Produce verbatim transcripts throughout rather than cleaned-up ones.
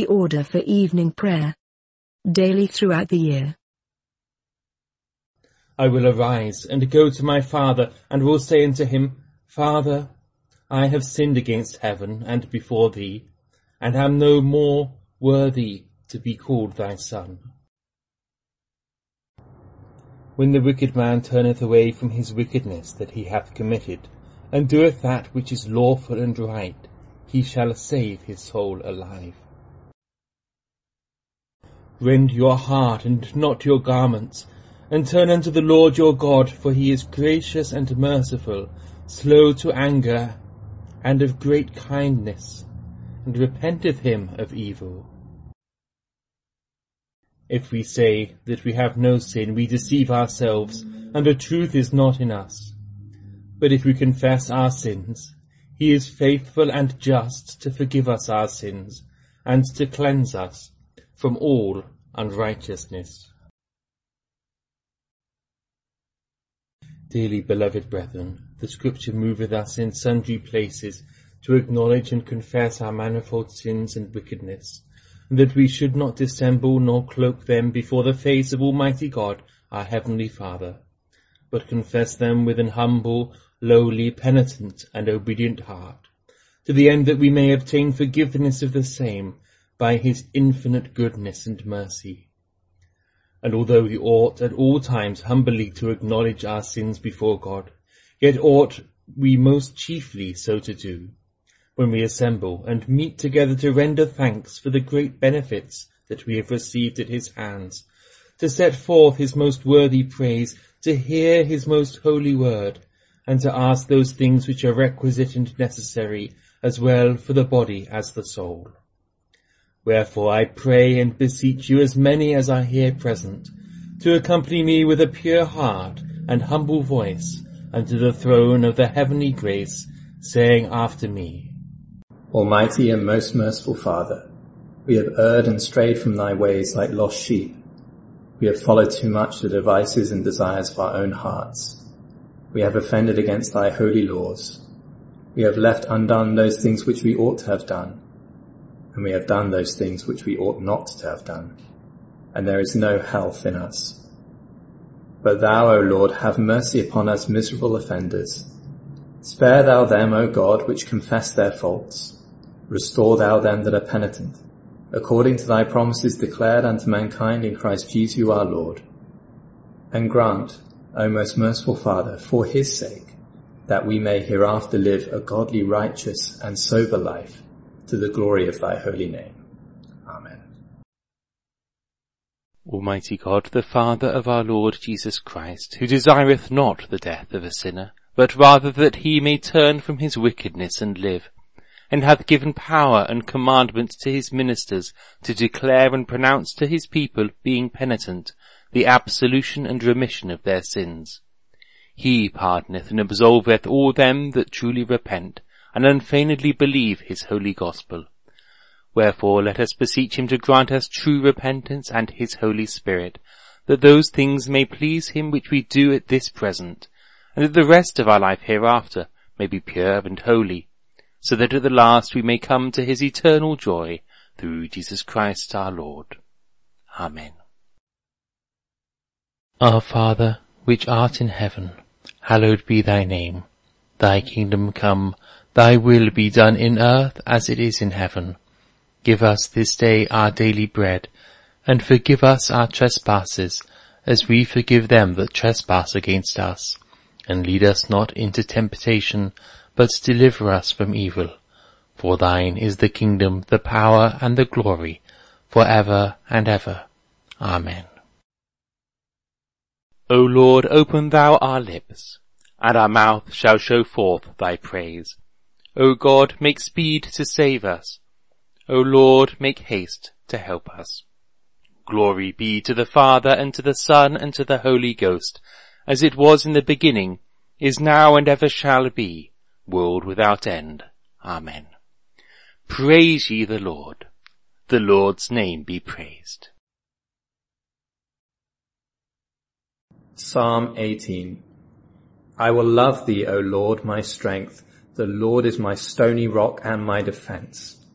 order for evening prayer. Daily throughout the year. I will arise and go to my father, and will say unto him, Father, I have sinned against heaven and before thee, and am no more worthy to be called thy son. When the wicked man turneth away from his wickedness that he hath committed, and doeth that which is lawful and right, he shall save his soul alive. Rend your heart and not your garments, and turn unto the Lord your God, for he is gracious and merciful, slow to anger, and of great kindness, and repenteth him of evil. If we say that we have no sin, we deceive ourselves, and the truth is not in us. But if we confess our sins, he is faithful and just to forgive us our sins, and to cleanse us from all unrighteousness. Dearly beloved brethren, the Scripture moveth us in sundry places to acknowledge and confess our manifold sins and wickedness, and that we should not dissemble nor cloak them before the face of Almighty God, our Heavenly Father, but confess them with an humble, lowly, penitent, and obedient heart, to the end that we may obtain forgiveness of the same by his infinite goodness and mercy. And although we ought at all times humbly to acknowledge our sins before God, yet ought we most chiefly so to do, when we assemble and meet together to render thanks for the great benefits that we have received at his hands, to set forth his most worthy praise, to hear his most holy word, and to ask those things which are requisite and necessary, as well for the body as the soul. Wherefore I pray and beseech you, as many as are here present, to accompany me with a pure heart and humble voice unto the throne of the heavenly grace, saying after me, Almighty and most merciful Father, we have erred and strayed from thy ways like lost sheep. We have followed too much the devices and desires of our own hearts. We have offended against thy holy laws. We have left undone those things which we ought to have done, and we have done those things which we ought not to have done, and there is no health in us. But thou, O Lord, have mercy upon us miserable offenders. Spare thou them, O God, which confess their faults. Restore thou them that are penitent, according to thy promises declared unto mankind in Christ Jesus our Lord. And grant, O most merciful Father, for his sake, that we may hereafter live a godly, righteous, and sober life, to the glory of thy holy name. Amen. Almighty God, the Father of our Lord Jesus Christ, who desireth not the death of a sinner, but rather that he may turn from his wickedness and live, and hath given power and commandment to his ministers to declare and pronounce to his people, being penitent, the absolution and remission of their sins. He pardoneth and absolveth all them that truly repent, and unfeignedly believe his holy gospel. Wherefore let us beseech him to grant us true repentance and his Holy Spirit, that those things may please him which we do at this present, and that the rest of our life hereafter may be pure and holy, so that at the last we may come to his eternal joy, through Jesus Christ our Lord. Amen. Our Father, which art in heaven, hallowed be thy name. Thy kingdom come, thy will be done in earth as it is in heaven. Give us this day our daily bread, and forgive us our trespasses, as we forgive them that trespass against us. And lead us not into temptation, but deliver us from evil. For thine is the kingdom, the power, and the glory, for ever and ever. Amen. O Lord, open thou our lips, and our mouth shall show forth thy praise. O God, make speed to save us. O Lord, make haste to help us. Glory be to the Father, and to the Son, and to the Holy Ghost, as it was in the beginning, is now, and ever shall be, world without end. Amen. Praise ye the Lord. The Lord's name be praised. Psalm eighteen. I will love thee, O Lord, my strength. The Lord is my stony rock and my defence,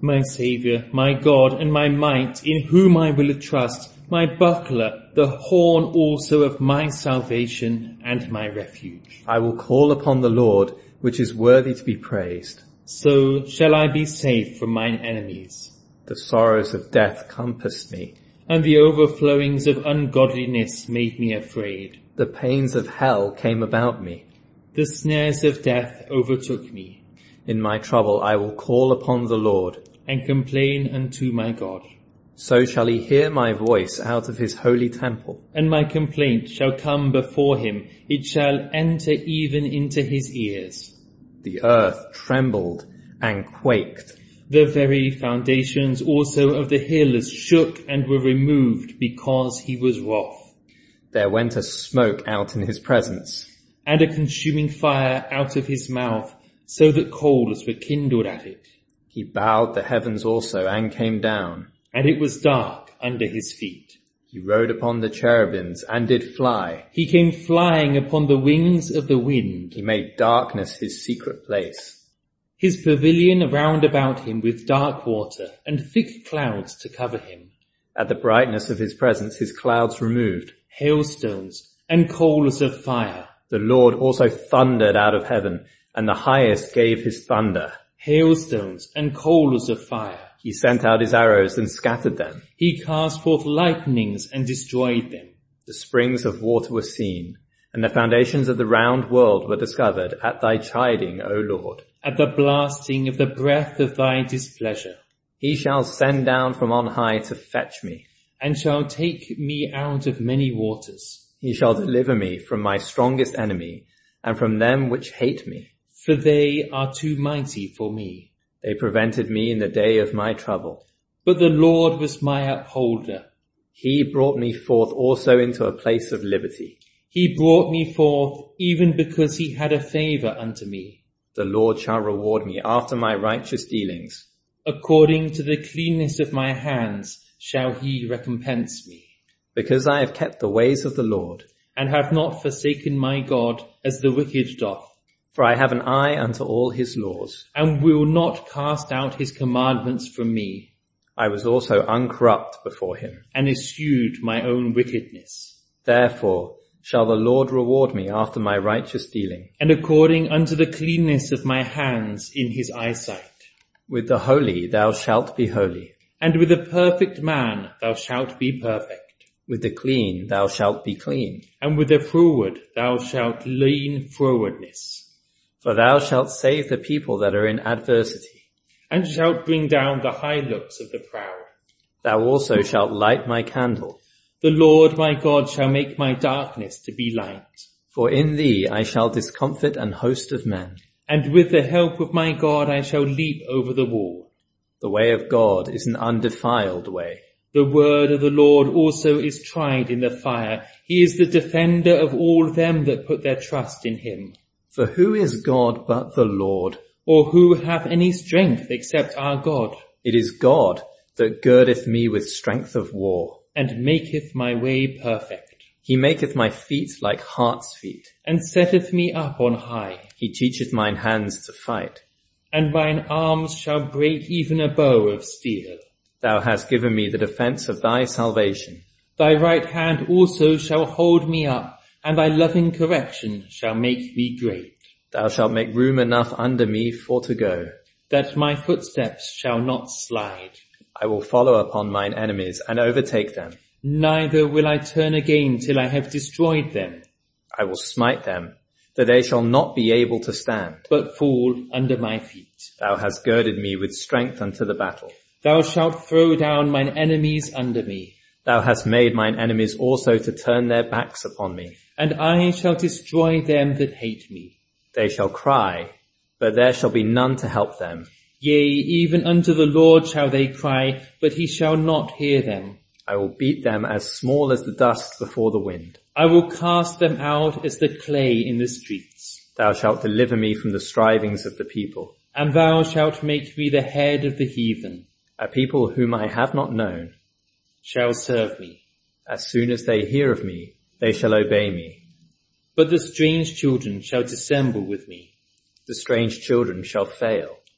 My Saviour, my God, and my might, in whom I will trust, my buckler, the horn also of my salvation, and my refuge. I will call upon the Lord, which is worthy to be praised. So shall I be safe from mine enemies. The sorrows of death compassed me. And the overflowings of ungodliness made me afraid. The pains of hell came about me. The snares of death overtook me. In my trouble I will call upon the Lord, and complain unto my God. So shall he hear my voice out of his holy temple. And my complaint shall come before him, it shall enter even into his ears. The earth trembled and quaked. The very foundations also of the hills shook and were removed because he was wroth. There went a smoke out in his presence, and a consuming fire out of his mouth, so that coals were kindled at it. He bowed the heavens also and came down. And it was dark under his feet. He rode upon the cherubims and did fly. He came flying upon the wings of the wind. He made darkness his secret place. His pavilion round about him with dark water and thick clouds to cover him. At the brightness of his presence his clouds removed. Hailstones and coals of fire. The Lord also thundered out of heaven, and the highest gave his thunder. Hailstones and coals of fire. He sent out his arrows and scattered them. He cast forth lightnings and destroyed them. The springs of water were seen, and the foundations of the round world were discovered at thy chiding, O Lord. At the blasting of the breath of thy displeasure. He shall send down from on high to fetch me, and shall take me out of many waters. He shall deliver me from my strongest enemy, and from them which hate me. For they are too mighty for me. They prevented me in the day of my trouble. But the Lord was my upholder. He brought me forth also into a place of liberty. He brought me forth even because he had a favour unto me. The Lord shall reward me after my righteous dealings. According to the cleanness of my hands shall he recompense me. Because I have kept the ways of the Lord, and have not forsaken my God as the wicked doth. For I have an eye unto all his laws, and will not cast out his commandments from me. I was also uncorrupt before him, and eschewed my own wickedness. Therefore shall the Lord reward me after my righteous dealing, and according unto the cleanness of my hands in his eyesight. With the holy thou shalt be holy, and with the perfect man thou shalt be perfect. With the clean thou shalt be clean, and with the froward thou shalt lean frowardness. For thou shalt save the people that are in adversity, and shalt bring down the high looks of the proud. Thou also shalt light my candle. The Lord my God shall make my darkness to be light. For in thee I shall discomfit an host of men. And with the help of my God I shall leap over the wall. The way of God is an undefiled way. The word of the Lord also is tried in the fire. He is the defender of all them that put their trust in him. For who is God but the Lord? Or who hath any strength except our God? It is God that girdeth me with strength of war, and maketh my way perfect. He maketh my feet like hart's feet, and setteth me up on high. He teacheth mine hands to fight, and mine arms shall break even a bow of steel. Thou hast given me the defence of thy salvation. Thy right hand also shall hold me up, and thy loving correction shall make me great. Thou shalt make room enough under me for to go, that my footsteps shall not slide. I will follow upon mine enemies and overtake them. Neither will I turn again till I have destroyed them. I will smite them, that they shall not be able to stand, but fall under my feet. Thou hast girded me with strength unto the battle. Thou shalt throw down mine enemies under me. Thou hast made mine enemies also to turn their backs upon me. And I shall destroy them that hate me. They shall cry, but there shall be none to help them. Yea, even unto the Lord shall they cry, but he shall not hear them. I will beat them as small as the dust before the wind. I will cast them out as the clay in the streets. Thou shalt deliver me from the strivings of the people. And thou shalt make me the head of the heathen. A people whom I have not known shall serve me. As soon as they hear of me, they shall obey me. But the strange children shall dissemble with me. The strange children shall fail.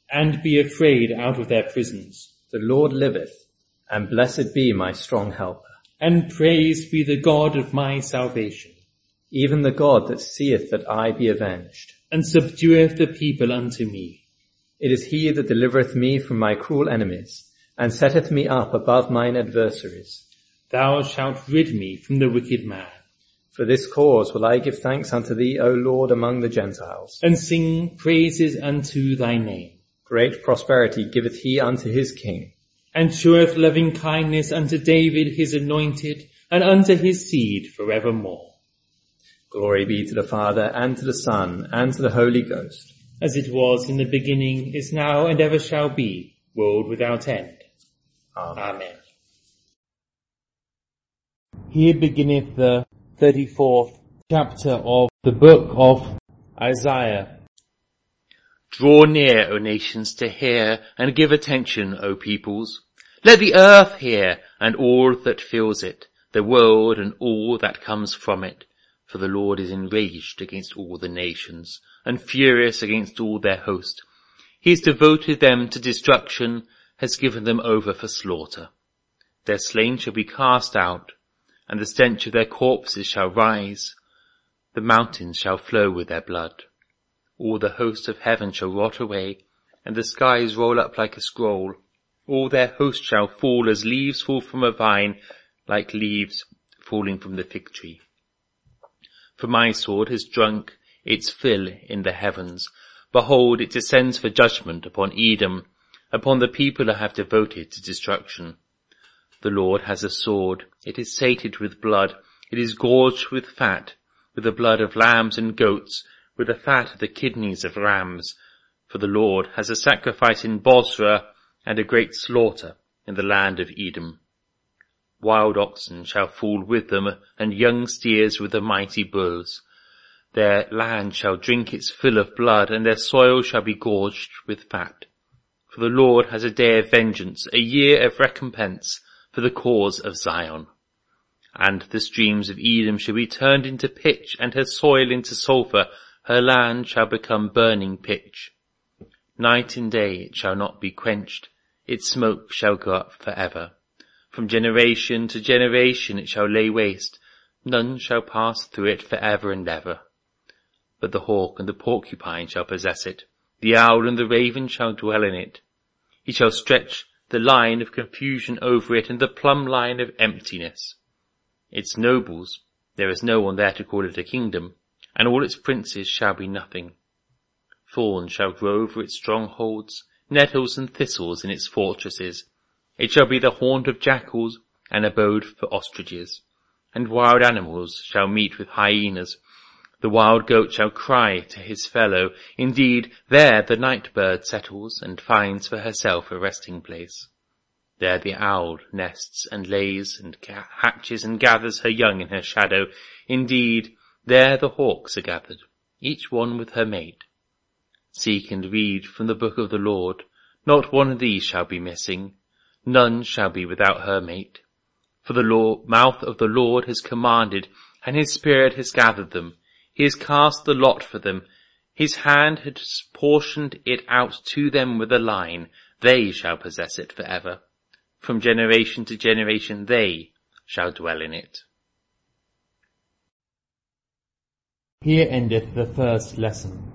and be afraid out of their prisons. The Lord liveth, and blessed be my strong helper. And praised be the God of my salvation. Even the God that seeth that I be avenged. And subdueth the people unto me. It is he that delivereth me from my cruel enemies, and setteth me up above mine adversaries. Thou shalt rid me from the wicked man. For this cause will I give thanks unto thee, O Lord, among the Gentiles. And sing praises unto thy name. Great prosperity giveth he unto his king. And showeth loving kindness unto David his anointed, and unto his seed forevermore. Glory be to the Father, and to the Son, and to the Holy Ghost. As it was in the beginning, is now, and ever shall be, world without end. Amen. Amen. Here beginneth the thirty-fourth chapter of the book of Isaiah. Draw near, O nations, to hear, and give attention, O peoples. Let the earth hear, and all that fills it, the world and all that comes from it. For the Lord is enraged against all the nations, and furious against all their host. He has devoted them to destruction, has given them over for slaughter. Their slain shall be cast out, and the stench of their corpses shall rise. The mountains shall flow with their blood. All the host of heaven shall rot away, and the skies roll up like a scroll. All their host shall fall as leaves fall from a vine, like leaves falling from the fig tree. For my sword has drunk its fill in the heavens. Behold, it descends for judgment upon Edom, upon the people I have devoted to destruction. The Lord has a sword. It is sated with blood. It is gorged with fat, with the blood of lambs and goats, with the fat of the kidneys of rams. For the Lord has a sacrifice in Bozrah, and a great slaughter in the land of Edom. Wild oxen shall fall with them, and young steers with the mighty bulls. Their land shall drink its fill of blood, and their soil shall be gorged with fat. For the Lord has a day of vengeance, a year of recompense, for the cause of Zion. And the streams of Edom shall be turned into pitch, and her soil into sulphur. Her land shall become burning pitch. Night and day it shall not be quenched. Its smoke shall go up for ever. From generation to generation it shall lay waste. None shall pass through it for ever and ever. But the hawk and the porcupine shall possess it. The owl and the raven shall dwell in it. He shall stretch the line of confusion over it, and the plumb line of emptiness. Its nobles, there is no one there to call it a kingdom, and all its princes shall be nothing. Thorns shall grow over its strongholds, nettles and thistles in its fortresses. It shall be the haunt of jackals, an abode for ostriches. And wild animals shall meet with hyenas. The wild goat shall cry to his fellow. Indeed, there the night bird settles, and finds for herself a resting place. There the owl nests and lays, and hatches and gathers her young in her shadow. Indeed, there the hawks are gathered, each one with her mate. Seek and read from the book of the Lord. Not one of these shall be missing. None shall be without her mate. For the law, mouth of the Lord has commanded, and his spirit has gathered them. He has cast the lot for them. His hand has portioned it out to them with a line. They shall possess it for ever. From generation to generation they shall dwell in it. Here endeth the first lesson.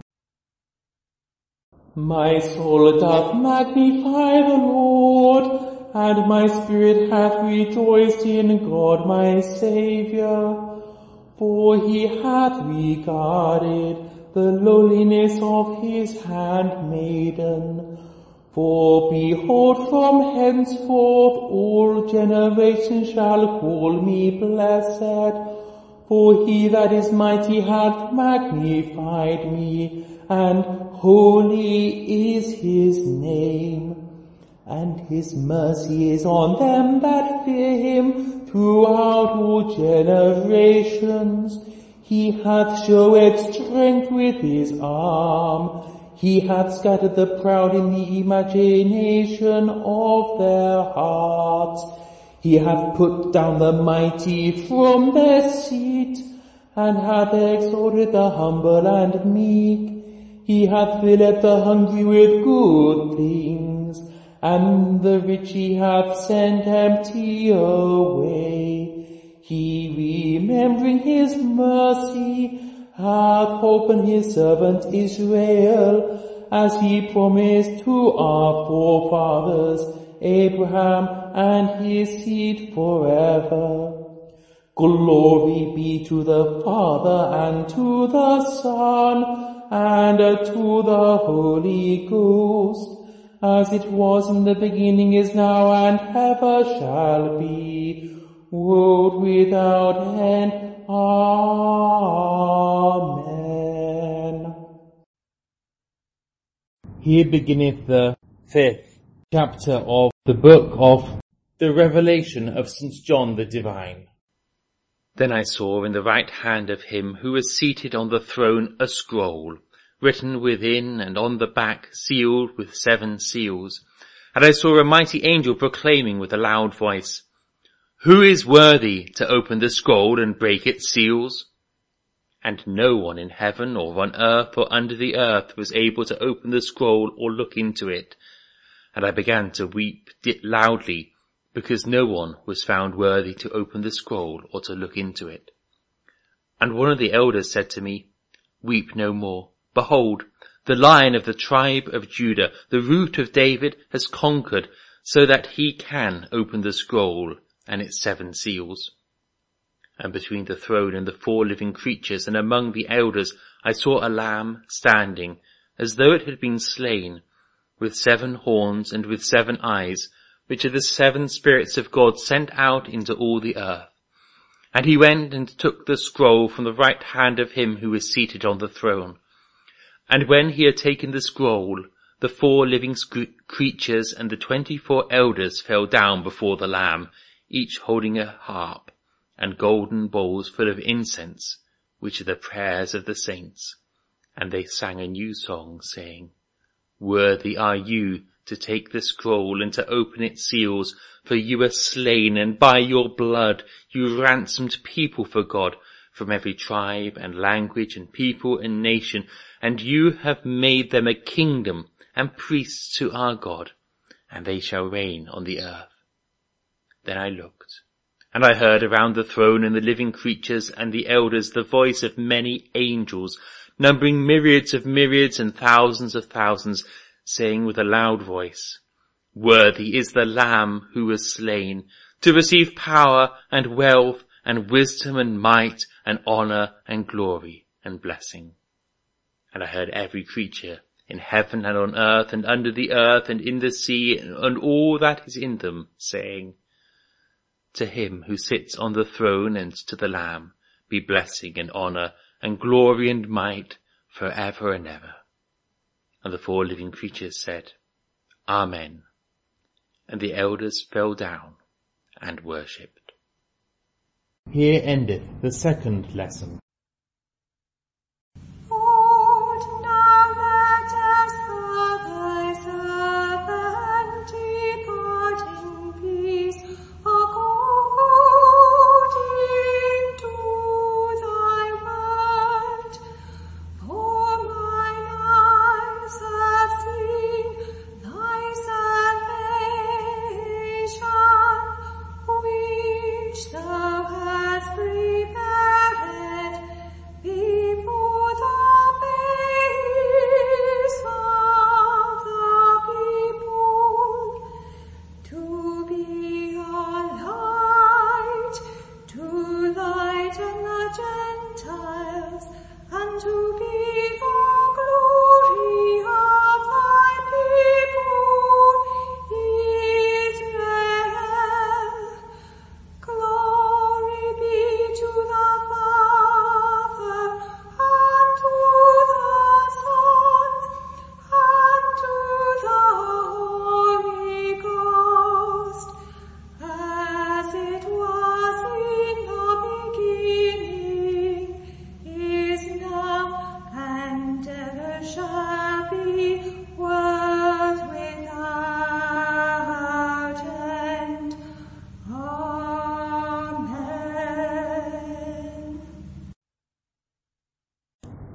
My soul doth magnify the Lord, and my spirit hath rejoiced in God my Saviour. For he hath regarded the lowliness of his handmaiden. For behold, from henceforth all generations shall call me blessed. For he that is mighty hath magnified me, and holy is his name. And his mercy is on them that fear him throughout all generations. He hath showed strength with his arm. He hath scattered the proud in the imagination of their hearts. He hath put down the mighty from their seat, and hath exalted the humble and meek. He hath filled the hungry with good things, and the rich he hath sent empty away. He, remembering his mercy, hath opened his servant Israel, as he promised to our forefathers, Abraham and his seed forever. Glory be to the Father and to the Son and to the Holy Ghost, as it was in the beginning, is now, and ever shall be, world without end. Amen. Here beginneth the fifth chapter of the book of the Revelation of Saint John the Divine. Then I saw in the right hand of him who was seated on the throne a scroll, written within and on the back, sealed with seven seals. And I saw a mighty angel proclaiming with a loud voice, "Who is worthy to open the scroll and break its seals?" And no one in heaven or on earth or under the earth was able to open the scroll or look into it. And I began to weep loudly, because no one was found worthy to open the scroll or to look into it. And one of the elders said to me, "Weep no more. Behold, the Lion of the tribe of Judah, the Root of David, has conquered, so that he can open the scroll and its seven seals." And between the throne and the four living creatures and among the elders I saw a lamb standing, as though it had been slain, with seven horns and with seven eyes, which are the seven spirits of God sent out into all the earth. And he went and took the scroll from the right hand of him who was seated on the throne. And when he had taken the scroll, the four living creatures and the twenty-four elders fell down before the Lamb, each holding a harp and golden bowls full of incense, which are the prayers of the saints. And they sang a new song, saying, "Worthy are you to take the scroll and to open its seals, for you were slain, and by your blood you ransomed people for God from every tribe and language and people and nation, and you have made them a kingdom and priests to our God, and they shall reign on the earth." Then I looked, and I heard around the throne and the living creatures and the elders the voice of many angels, numbering myriads of myriads and thousands of thousands, saying with a loud voice, "Worthy is the Lamb who was slain, to receive power and wealth and wisdom and might and honour and glory and blessing." And I heard every creature in heaven and on earth and under the earth and in the sea and all that is in them, saying, "To him who sits on the throne and to the Lamb be blessing and honour and glory and might for ever and ever." And the four living creatures said, "Amen." And the elders fell down and worshipped. Here endeth the second lesson. Lord, now let us thy servant depart in peace, according to thy word. For mine eyes have seen thy salvation, which thou hast prepared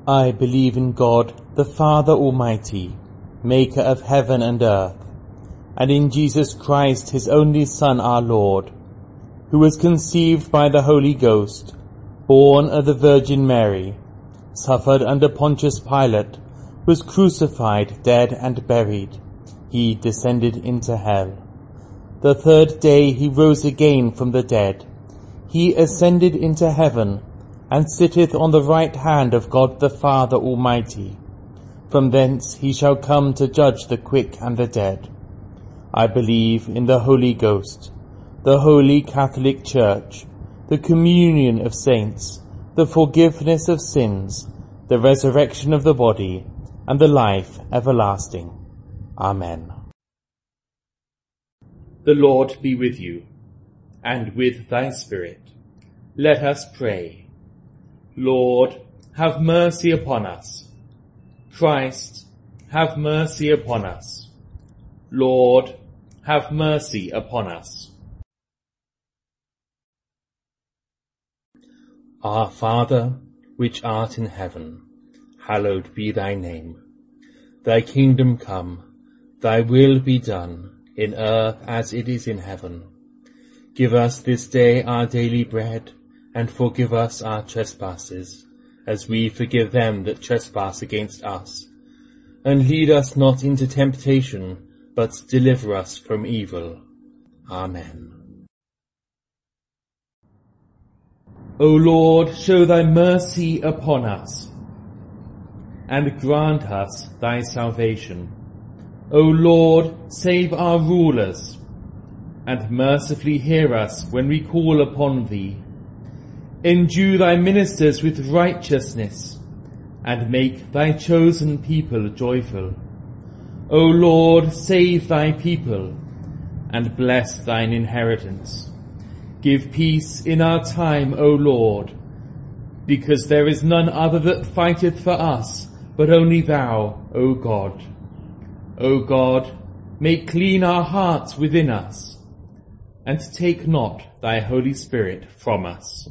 I believe in God, the Father Almighty, maker of heaven and earth, and in Jesus Christ, his only Son, our Lord, who was conceived by the Holy Ghost, born of the Virgin Mary, suffered under Pontius Pilate, was crucified, dead, and buried. He descended into hell. The third day he rose again from the dead. He ascended into heaven, and sitteth on the right hand of God the Father Almighty. From thence he shall come to judge the quick and the dead. I believe in the Holy Ghost, the Holy Catholic Church, the communion of saints, the forgiveness of sins, the resurrection of the body, and the life everlasting. Amen. The Lord be with you, and with thy spirit. Let us pray. Lord, have mercy upon us. Christ, have mercy upon us. Lord, have mercy upon us. Our Father, which art in heaven, hallowed be thy name. Thy kingdom come, thy will be done, in earth as it is in heaven. Give us this day our daily bread, and forgive us our trespasses, as we forgive them that trespass against us. And lead us not into temptation, but deliver us from evil. Amen. O Lord, show thy mercy upon us, and grant us thy salvation. O Lord, save our rulers, and mercifully hear us when we call upon thee. Endue thy ministers with righteousness, and make thy chosen people joyful. O Lord, save thy people, and bless thine inheritance. Give peace in our time, O Lord, because there is none other that fighteth for us, but only thou, O God. O God, make clean our hearts within us, and take not thy Holy Spirit from us.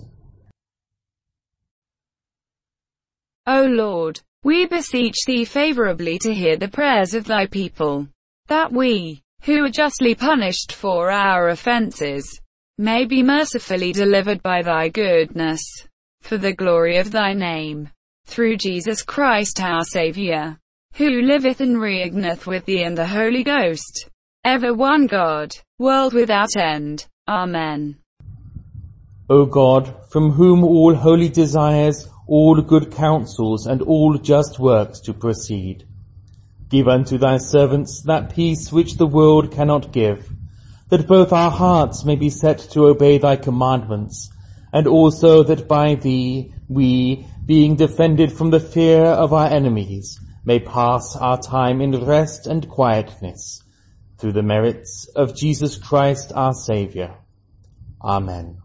O Lord, we beseech thee favourably to hear the prayers of thy people, that we, who are justly punished for our offences, may be mercifully delivered by thy goodness, for the glory of thy name, through Jesus Christ our Saviour, who liveth and reigneth with thee and the Holy Ghost, ever one God, world without end. Amen. O God, from whom all holy desires, all good counsels, and all just works to proceed, give unto thy servants that peace which the world cannot give, that both our hearts may be set to obey thy commandments, and also that by thee we, being defended from the fear of our enemies, may pass our time in rest and quietness, through the merits of Jesus Christ our Saviour. Amen.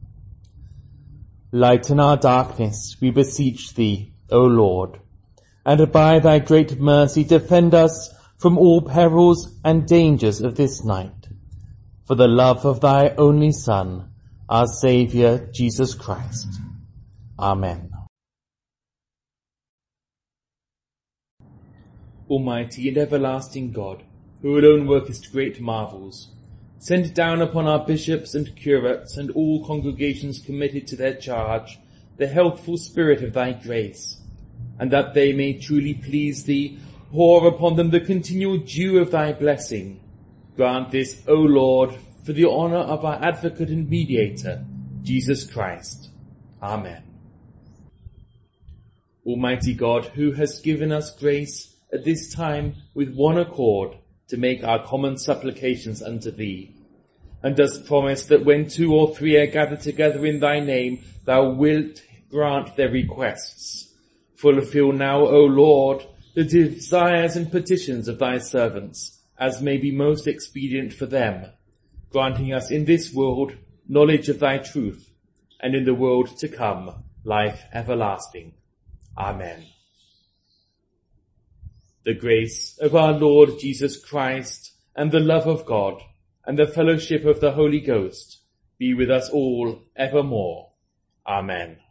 Lighten our darkness, we beseech thee, O Lord, and by thy great mercy defend us from all perils and dangers of this night, for the love of thy only Son, our Saviour, Jesus Christ. Amen. Almighty and everlasting God, who alone workest great marvels, send down upon our bishops and curates and all congregations committed to their charge the healthful spirit of thy grace, and that they may truly please thee, pour upon them the continual dew of thy blessing. Grant this, O Lord, for the honour of our advocate and mediator, Jesus Christ. Amen. Almighty God, who hast given us grace at this time with one accord to make our common supplications unto thee, and dost promise that when two or three are gathered together in thy name, thou wilt grant their requests. Fulfill now, O Lord, the desires and petitions of thy servants, as may be most expedient for them, granting us in this world knowledge of thy truth, and in the world to come life everlasting. Amen. The grace of our Lord Jesus Christ, and the love of God, and the fellowship of the Holy Ghost be with us all evermore. Amen.